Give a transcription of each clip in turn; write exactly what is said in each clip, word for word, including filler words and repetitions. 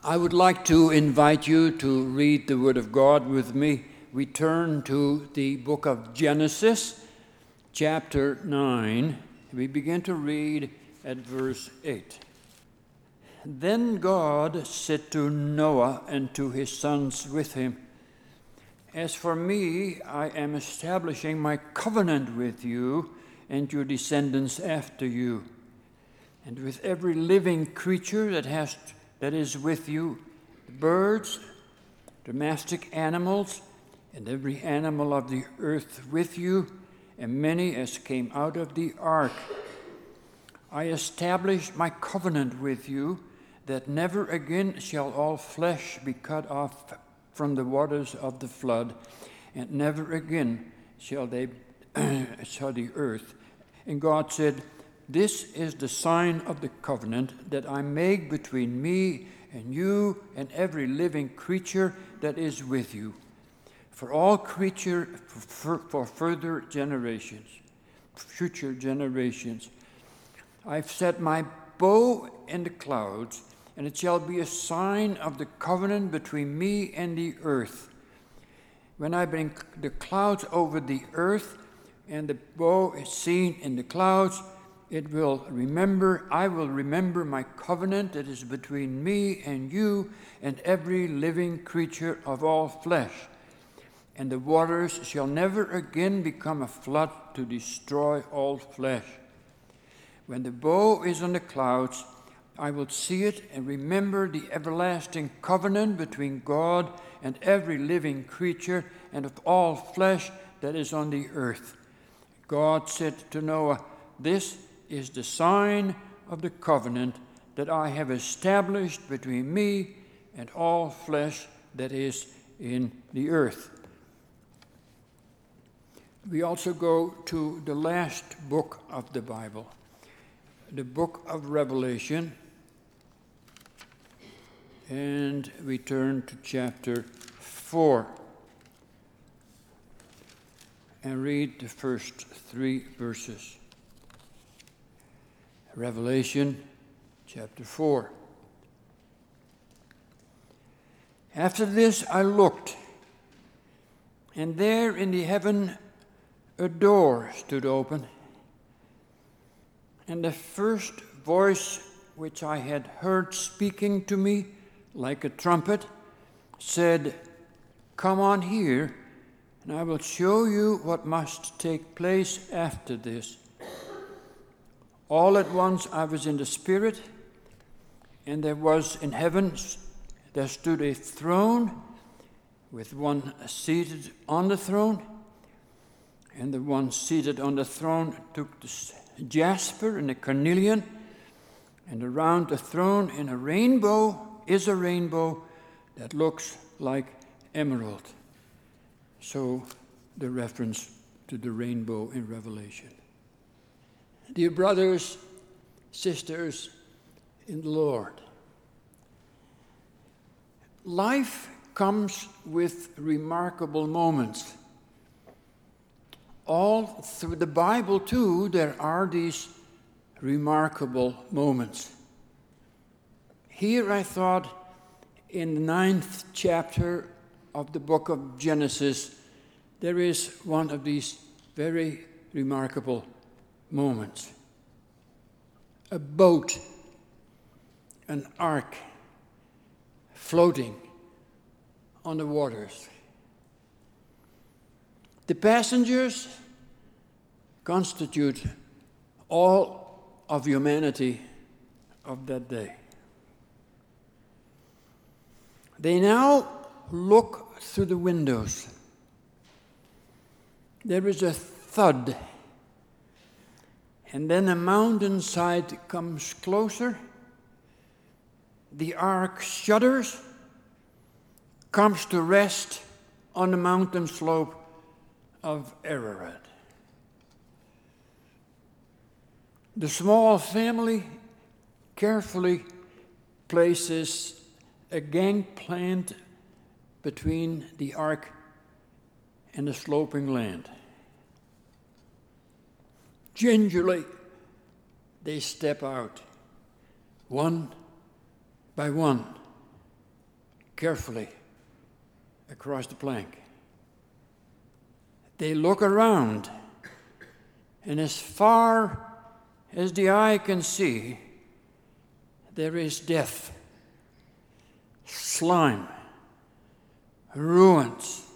I would like to invite you to read the Word of God with me. We turn to the book of Genesis, chapter nine. We begin to read at verse eight. Then God said to Noah and to his sons with him, "As for me, I am establishing my covenant with you and your descendants after you, and with every living creature that has that is with you, birds, domestic animals, and every animal of the earth with you, and many as came out of the ark. I establish my covenant with you, that never again shall all flesh be cut off from the waters of the flood, and never again shall they shall the earth." And God said, "This is the sign of the covenant that I make between me and you and every living creature that is with you, for all creature for, for further generations, future generations. I've set my bow in the clouds, and it shall be a sign of the covenant between me and the earth. When I bring the clouds over the earth, and the bow is seen in the clouds, it will remember, I will remember my covenant that is between me and you and every living creature of all flesh. And the waters shall never again become a flood to destroy all flesh. When the bow is on the clouds, I will see it and remember the everlasting covenant between God and every living creature and of all flesh that is on the earth." God said to Noah, "This is the sign of the covenant that I have established between me and all flesh that is in the earth." We also go to the last book of the Bible, the book of Revelation, and we turn to chapter four and read the first three verses. Revelation chapter four. "After this I looked, and there in the heaven a door stood open, and the first voice which I had heard speaking to me like a trumpet said, 'Come on here, and I will show you what must take place after this.' All at once I was in the Spirit, and there was in heaven, there stood a throne with one seated on the throne, and the one seated on the throne took the jasper and the carnelian, and around the throne in a rainbow is a rainbow that looks like emerald." So the reference to the rainbow in Revelation. Dear brothers, sisters in the Lord, life comes with remarkable moments. All through the Bible, too, there are these remarkable moments. Here I thought in the ninth chapter of the book of Genesis, there is one of these very remarkable moments. A boat, an ark, floating on the waters. The passengers constitute all of humanity of that day. They now look through the windows. There is a thud, and then a mountainside comes closer. The ark shudders, comes to rest on the mountain slope of Ararat. The small family carefully places a gangplank between the ark and the sloping land. Gingerly, they step out, one by one, carefully across the plank. They look around, and as far as the eye can see, there is death, slime, ruins,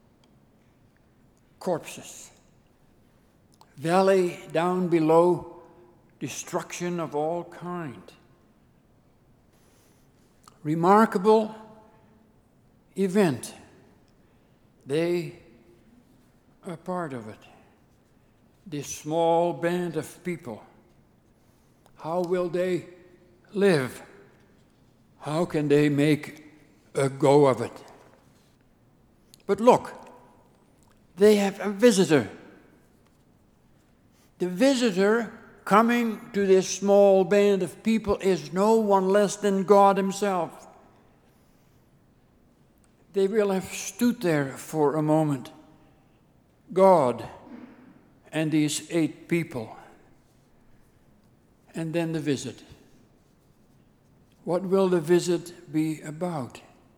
corpses. Valley down below, destruction of all kind. Remarkable event. They are part of it. This small band of people. How will they live? How can they make a go of it? But look, they have a visitor. The visitor coming to this small band of people is no one less than God himself. They will have stood there for a moment. God and these eight people. And then the visit. What will the visit be about?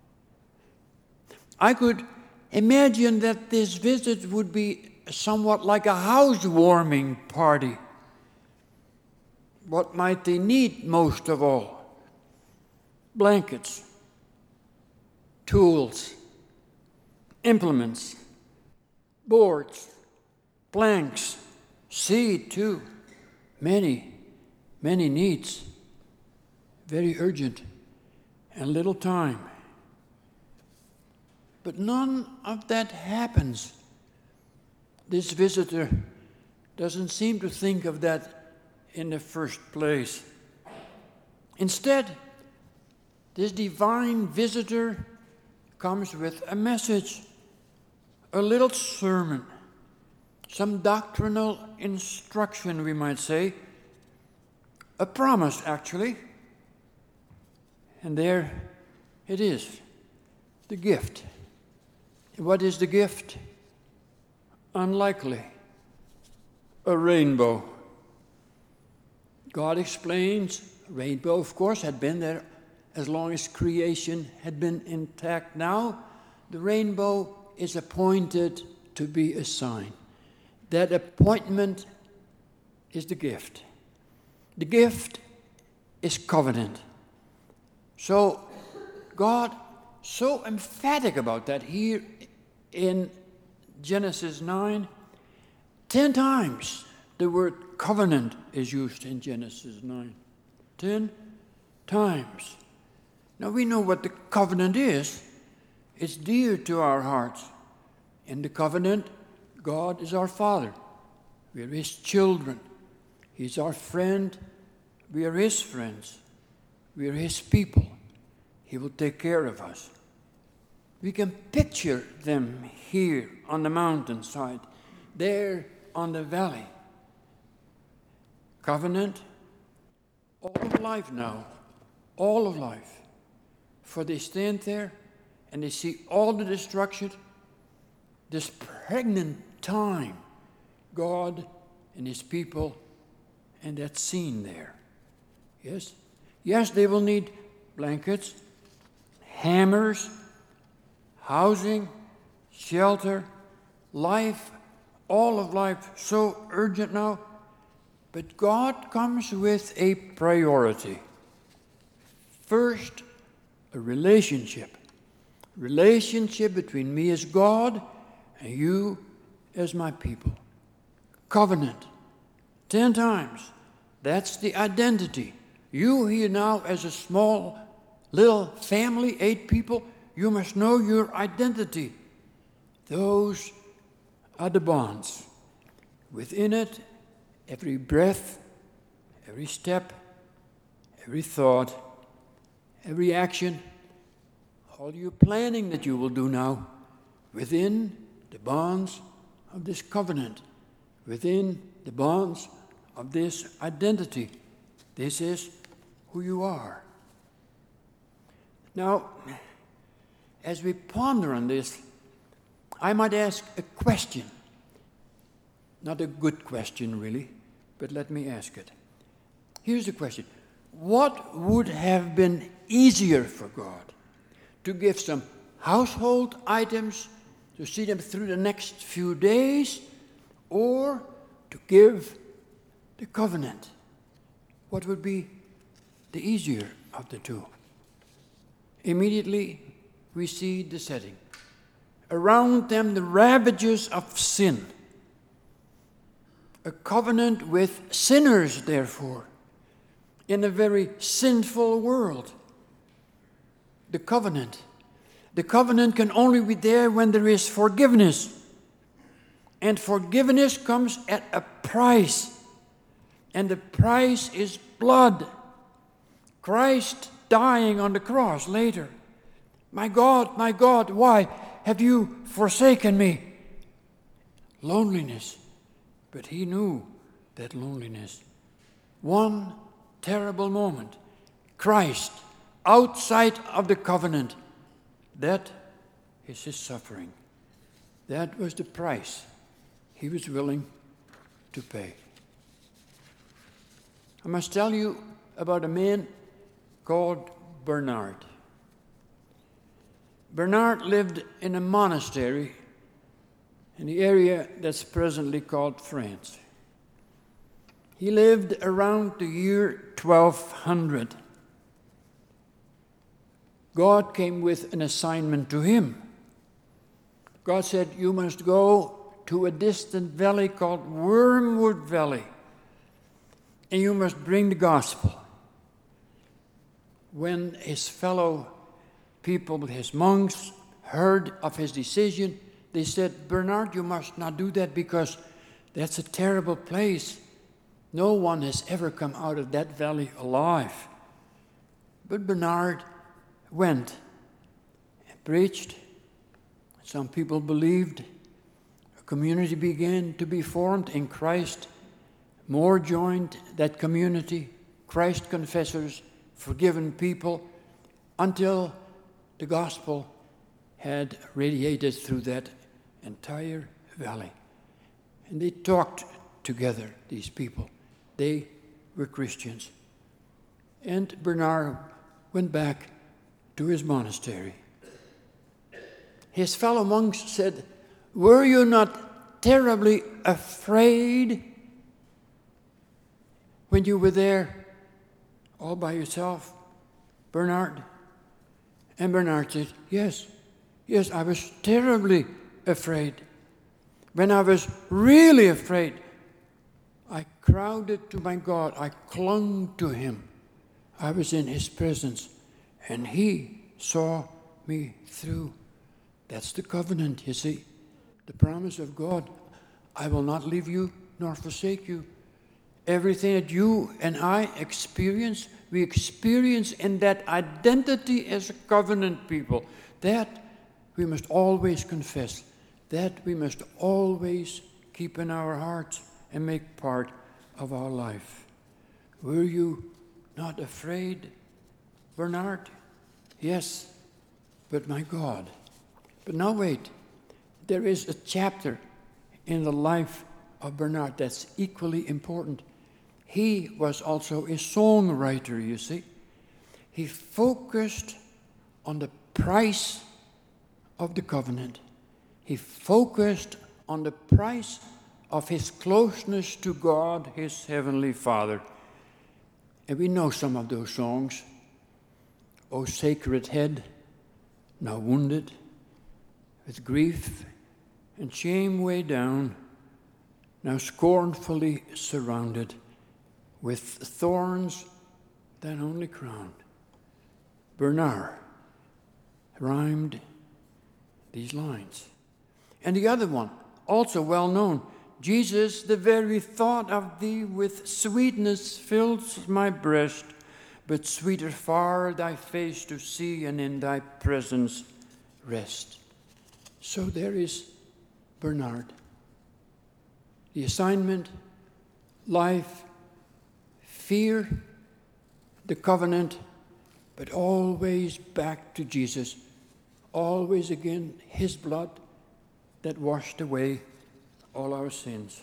I could imagine that this visit would be somewhat like a housewarming party. What might they need most of all? Blankets, tools, implements, boards, planks, seed too. Many, many needs. Very urgent and little time. But none of that happens. This visitor doesn't seem to think of that in the first place. Instead, this divine visitor comes with a message, a little sermon, some doctrinal instruction, we might say, a promise, actually. And there it is, the gift. What is the gift? Unlikely. A rainbow. God explains, rainbow, of course, had been there as long as creation had been intact. Now, the rainbow is appointed to be a sign. That appointment is the gift. The gift is covenant. So, God, so emphatic about that here in Genesis nine, ten times the word covenant is used in Genesis nine. Ten times. Now we know what the covenant is. It's dear to our hearts. In the covenant, God is our Father. We are His children. He's our friend. We are His friends. We are His people. He will take care of us. We can picture them here on the mountainside, there on the valley. Covenant, all of life now, all of life. For they stand there and they see all the destruction, this pregnant time, God and His people, and that scene there. Yes? Yes, they will need blankets, hammers, housing, shelter, life, all of life so urgent now. But God comes with a priority. First, a relationship. Relationship between me as God and you as my people. Covenant. Ten times. That's the identity. You here now as a small little family, eight people, you must know your identity. Those are the bonds. Within it, every breath, every step, every thought, every action, all your planning that you will do now, within the bonds of this covenant, within the bonds of this identity. This is who you are. Now, as we ponder on this, I might ask a question. Not a good question, really, but let me ask it. Here's the question. What would have been easier for God? to give some household items to see them through the next few days, or to give the covenant? What would be the easier of the two? Immediately we see the setting. Around them the ravages of sin. A covenant with sinners, therefore, in a very sinful world. The covenant. The covenant can only be there when there is forgiveness. And forgiveness comes at a price. And the price is blood. Christ dying on the cross later. My God, my God, why have you forsaken me? Loneliness. But he knew that loneliness. One terrible moment. Christ outside of the covenant. That is his suffering. That was the price he was willing to pay. I must tell you about a man called Bernard. Bernard lived in a monastery in the area that's presently called France. He lived around the year twelve hundred. God came with an assignment to him. God said, you must go to a distant valley called Wormwood Valley, and you must bring the gospel. When his fellow people, his monks, heard of his decision, they said, Bernard, you must not do that because that's a terrible place. No one has ever come out of that valley alive. But Bernard went and preached. Some people believed. A community began to be formed in Christ. More joined that community, Christ confessors, forgiven people, until the gospel had radiated through that entire valley. And they talked together, these people. They were Christians. And Bernard went back to his monastery. His fellow monks said, were you not terribly afraid when you were there all by yourself, Bernard? And Bernard said, yes, yes, I was terribly afraid. When I was really afraid, I crowded to my God. I clung to him. I was in his presence, and he saw me through. That's the covenant, you see. The promise of God. I will not leave you nor forsake you. Everything that you and I experience, we experience in that identity as a covenant people. That we must always confess. That we must always keep in our hearts and make part of our life. Were you not afraid, Bernard? Yes, but my God. But now wait, there is a chapter in the life of Bernard that's equally important. He was also a songwriter, you see. He focused on the price of the covenant. He focused on the price of his closeness to God, his heavenly Father. And we know some of those songs. O sacred head, now wounded, with grief and shame way down, now scornfully surrounded, with thorns that only crowned. Bernard rhymed these lines. And the other one, also well known, Jesus, the very thought of thee with sweetness fills my breast, but sweeter far thy face to see and in thy presence rest. So there is Bernard. The assignment, life, fear, the covenant, but always back to Jesus. Always again his blood that washed away all our sins.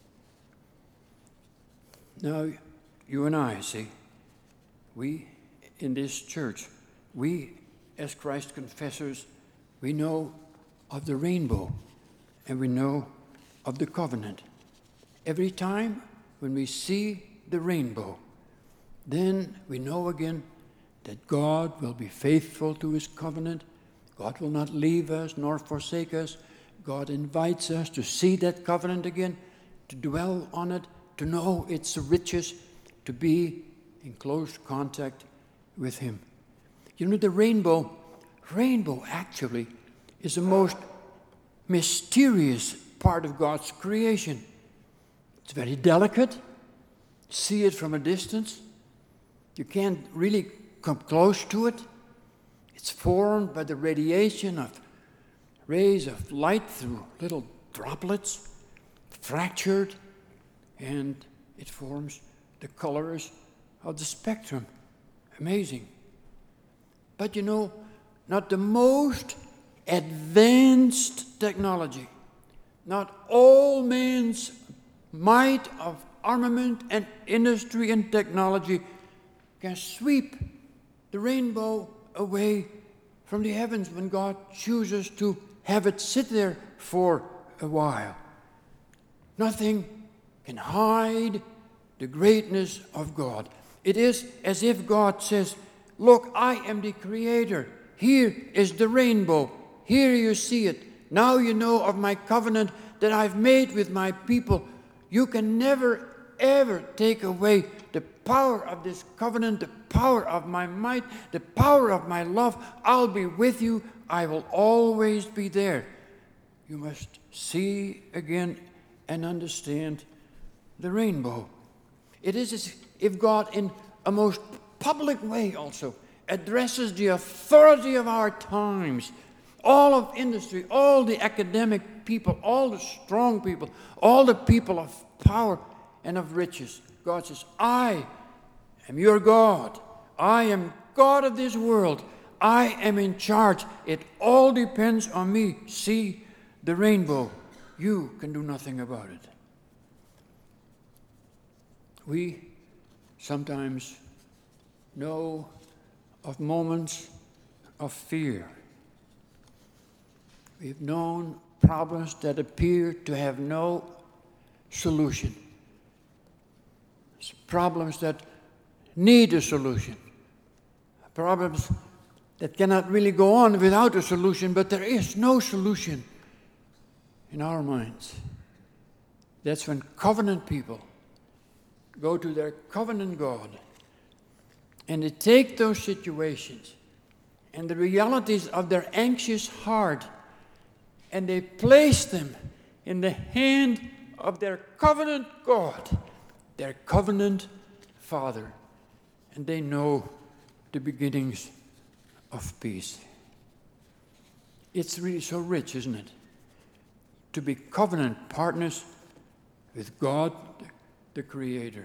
Now, you and I, see, we in this church, we as Christ confessors, we know of the rainbow and we know of the covenant. Every time when we see the rainbow, then we know again that God will be faithful to his covenant. God will not leave us nor forsake us. God invites us to see that covenant again, to dwell on it, to know its riches, to be in close contact with him. You know, the rainbow, rainbow actually is the most mysterious part of God's creation. It's very delicate. See it from a distance. You can't really come close to it. It's formed by the radiation of rays of light through little droplets, fractured, and it forms the colors of the spectrum. Amazing. But you know, not the most advanced technology, not all man's might of armament and industry and technology can sweep the rainbow away from the heavens when God chooses to have it sit there for a while. Nothing can hide the greatness of God. It is as if God says, look, I am the creator. Here is the rainbow. Here you see it. Now you know of my covenant that I've made with my people. You can never, ever take away the power of this covenant, the power of my might, the power of my love. I'll be with you. I will always be there. You must see again and understand the rainbow. It is as if God, in a most public way also, addresses the authority of our times, all of industry, all the academic people, all the strong people, all the people of power and of riches. God says, I am your God. I am God of this world. I am in charge. It all depends on me. See the rainbow. You can do nothing about it. We sometimes know of moments of fear. We've known problems that appear to have no solution. Problems that need a solution. Problems that cannot really go on without a solution, but there is no solution in our minds. That's when covenant people go to their covenant God and they take those situations and the realities of their anxious heart and they place them in the hand of their covenant God, their covenant Father, and they know the beginnings of peace. It's really so rich, isn't it? To be covenant partners with God, the Creator.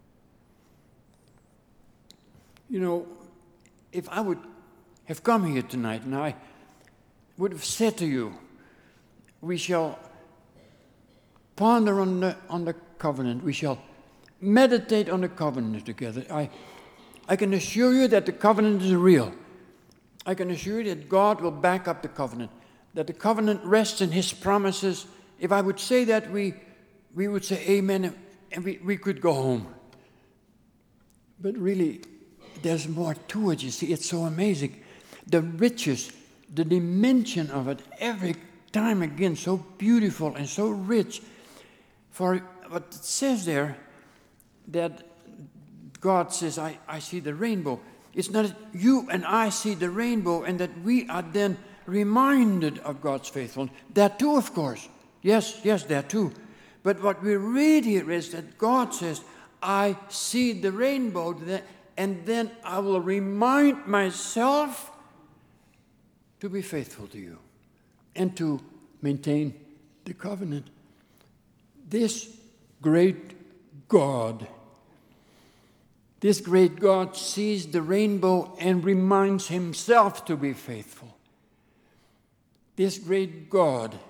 You know, if I would have come here tonight and I would have said to you, we shall ponder on the, on the covenant, we shall meditate on the covenant together, I, I can assure you that the covenant is real. I can assure you that God will back up the covenant, that the covenant rests in his promises. If I would say that, we, we would say amen, and we, we could go home. But really, there's more to it, you see. It's so amazing. The riches, the dimension of it, every time again, so beautiful and so rich. For what it says there, that God says, I, I see the rainbow. It's not that you and I see the rainbow and that we are then reminded of God's faithfulness. That too, of course. Yes, yes, that too. But what we read here is that God says, I see the rainbow, and then I will remind myself to be faithful to you and to maintain the covenant. This great God, this great God sees the rainbow and reminds himself to be faithful. This great God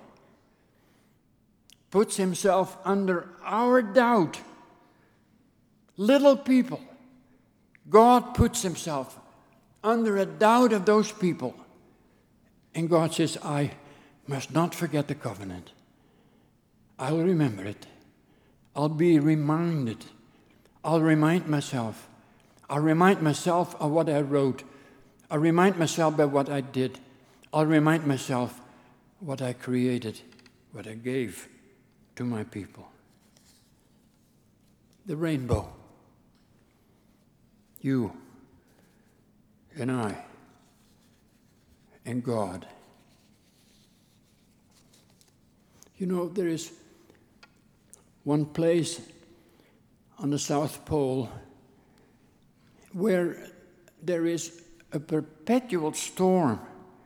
puts himself under our doubt. Little people, God puts himself under a doubt of those people. And God says, I must not forget the covenant. I'll remember it. I'll be reminded. I'll remind myself. I'll remind myself of what I wrote. I'll remind myself by what I did. I'll remind myself what I created, what I gave to my people. The rainbow. You and I and God. You know, there is one place on the South Pole where there is a perpetual storm.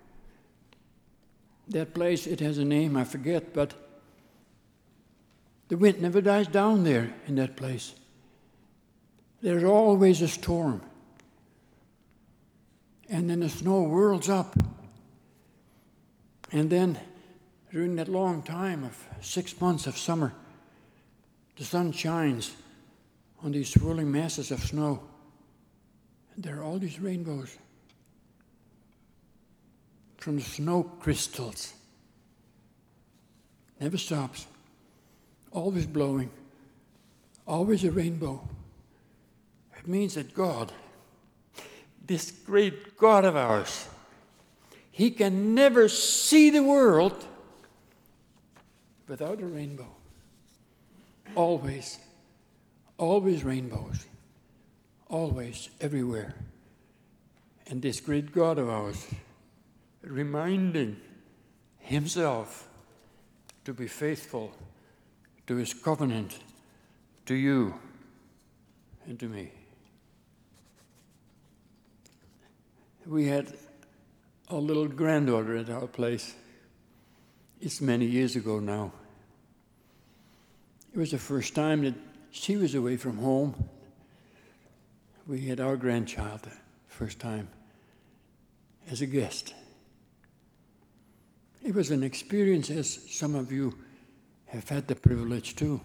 That place, it has a name, I forget, but the wind never dies down there in that place. There's always a storm. And then the snow whirls up. And then, during that long time of six months of summer, the sun shines on these swirling masses of snow. And there are all these rainbows from the snow crystals. Never stops. Always blowing. Always a rainbow. It means that God, this great God of ours, He can never see the world without a rainbow. Always, always rainbows. Always, everywhere. And this great God of ours, reminding Himself to be faithful to His covenant, to you and to me. We had a little granddaughter at our place. It's many years ago now. It was the first time that she was away from home. We had our grandchild the first time as a guest. It was an experience, as some of you have had the privilege too.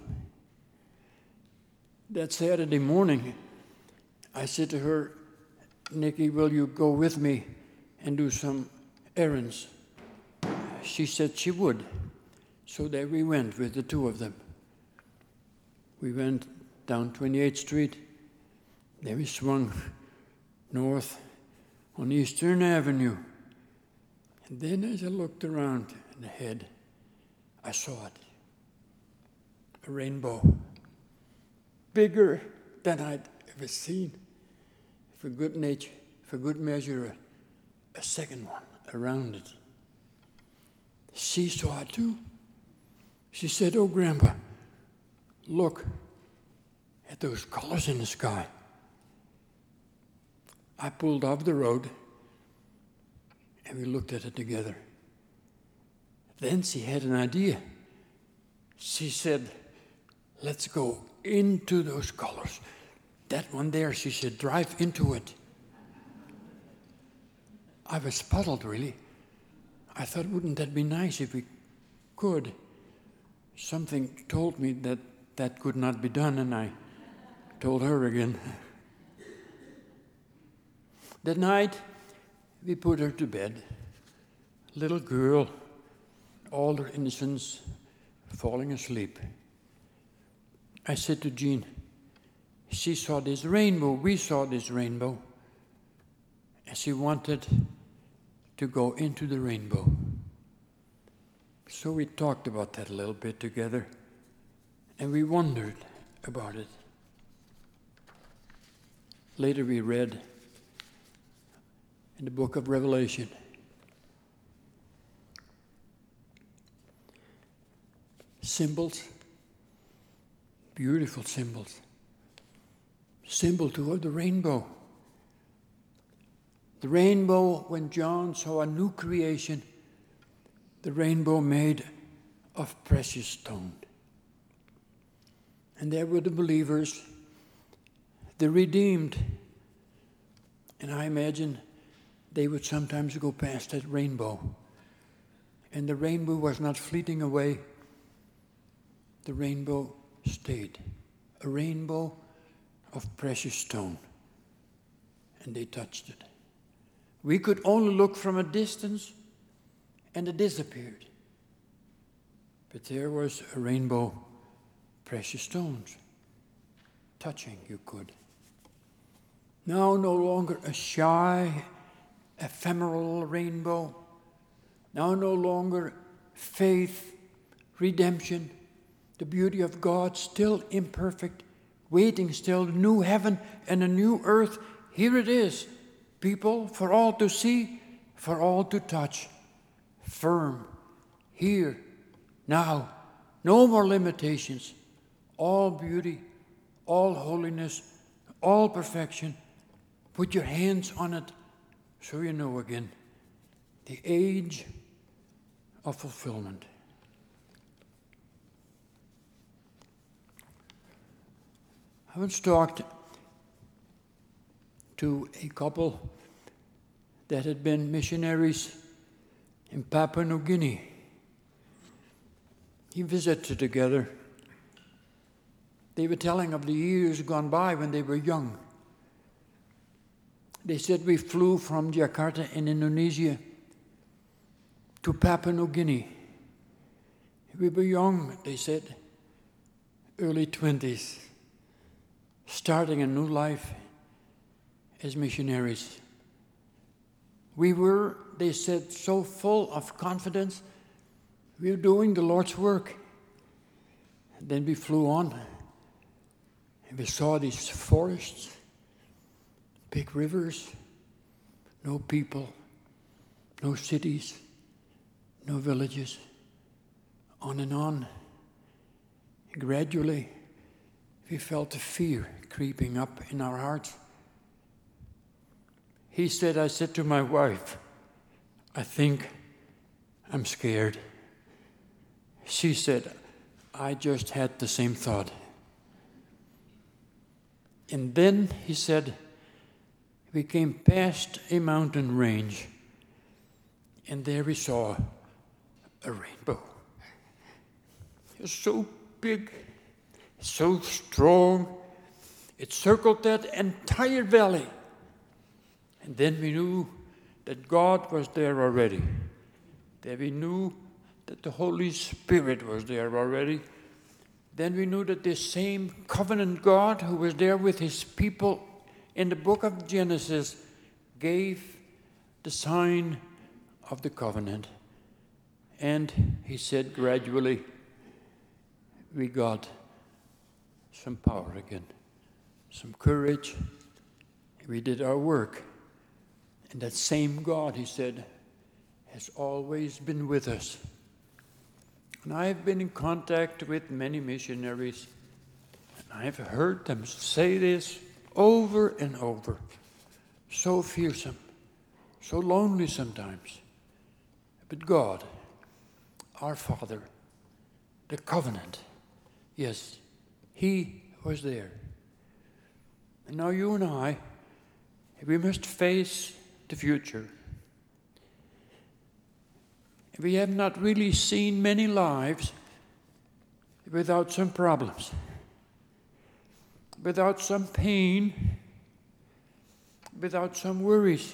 That Saturday morning, I said to her, Nikki, will you go with me and do some errands? She said she would. So there we went with the two of them. We went down twenty-eighth Street. Then we swung north on Eastern Avenue. And then as I looked around and ahead, I saw it. A rainbow. Bigger than I'd ever seen. For good nature, for good measure, a, a second one around it. She saw it too. She said, oh, Grandpa, look at those colors in the sky. I pulled off the road and we looked at it together. Then she had an idea. She said, let's go into those colors. That one there, she said, drive into it. I was puzzled, really. I thought, wouldn't that be nice if we could? Something told me that that could not be done, and I told her again. That night, we put her to bed. Little girl, all her innocence, falling asleep. I said to Jean, she saw this rainbow, we saw this rainbow, and she wanted to go into the rainbow. So we talked about that a little bit together, and we wondered about it. Later we read in the book of Revelation, symbols, beautiful symbols. Symbol too of the rainbow. The rainbow, when John saw a new creation, the rainbow made of precious stone. And there were the believers, the redeemed. And I imagine they would sometimes go past that rainbow. And the rainbow was not fleeting away. The rainbow stayed. A rainbow of precious stone. And they touched it. We could only look from a distance, and it disappeared. But there was a rainbow, precious stones, touching you could. Now no longer a shy, ephemeral rainbow. Now no longer faith, redemption, the beauty of God, still imperfect, waiting still, new heaven and a new earth. Here it is, people, for all to see, for all to touch. Firm, here, now, no more limitations. All beauty, all holiness, all perfection. Put your hands on it so you know again. The age of fulfillment. I once talked to a couple that had been missionaries in Papua New Guinea. He visited together. They were telling of the years gone by when they were young. They said we flew from Jakarta in Indonesia to Papua New Guinea. We were young, they said, early twenties, starting a new life as missionaries. We were, they said, so full of confidence. We were doing the Lord's work. And then we flew on, and we saw these forests, big rivers, no people, no cities, no villages, on and on. And gradually, we felt the fear creeping up in our hearts. He said, I said to my wife, I think I'm scared. She said, I just had the same thought. And then, he said, we came past a mountain range, and there we saw a rainbow. It was so big, so strong, it circled that entire valley. And then we knew that God was there already, that we knew that the Holy Spirit was there already. Then we knew that this same covenant God who was there with his people in the book of Genesis gave the sign of the covenant. And he said gradually, we got some power again, some courage. We did our work. And that same God, he said, has always been with us. And I've been in contact with many missionaries, and I've heard them say this over and over. So fearsome, so lonely sometimes. But God, our Father, the covenant, yes, he was there. And now you and I, we must face the future. We have not really seen many lives without some problems, without some pain, without some worries.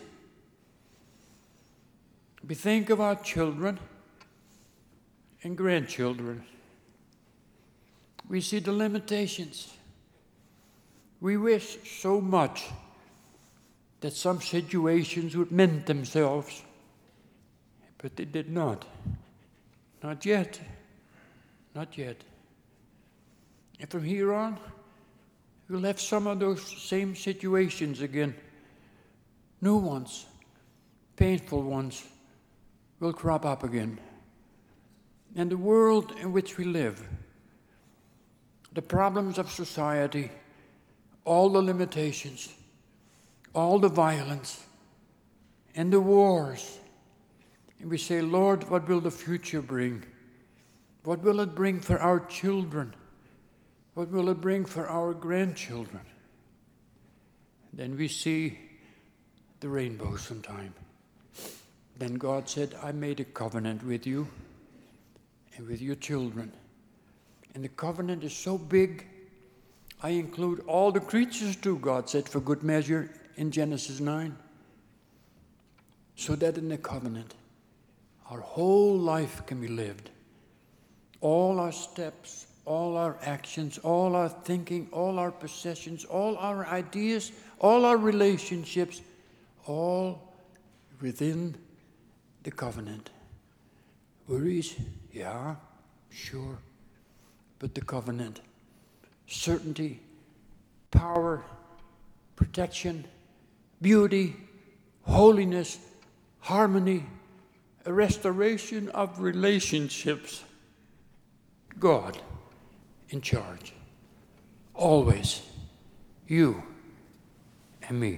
We think of our children and grandchildren. We see the limitations. We wish so much that some situations would mend themselves. But they did not. Not yet. Not yet. And from here on, we'll have some of those same situations again. New ones, painful ones, will crop up again. And the world in which we live, the problems of society, all the limitations, all the violence, and the wars. And we say, Lord, what will the future bring? What will it bring for our children? What will it bring for our grandchildren? Then we see the rainbow sometime. Then God said, I made a covenant with you and with your children. And the covenant is so big, I include all the creatures too, God said, for good measure in Genesis nine. so that in the covenant our whole life can be lived. All our steps, all our actions, all our thinking, all our possessions, all our ideas, all our relationships, all within the covenant. Worries? Yeah, sure. But the covenant. Certainty, power, protection, beauty, holiness, harmony, a restoration of relationships. God in charge. Always. You and me.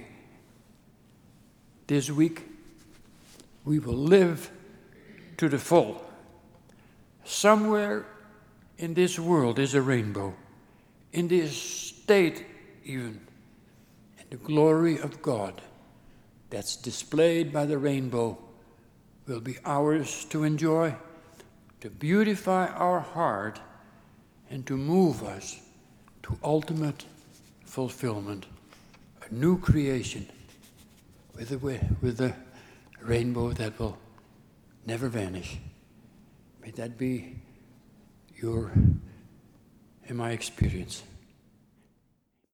This week, we will live to the full. Somewhere in this world is a rainbow. In this state, even. And the glory of God that's displayed by the rainbow will be ours to enjoy, to beautify our heart, and to move us to ultimate fulfillment, a new creation with a, with a rainbow that will never vanish. May that be your and my experience.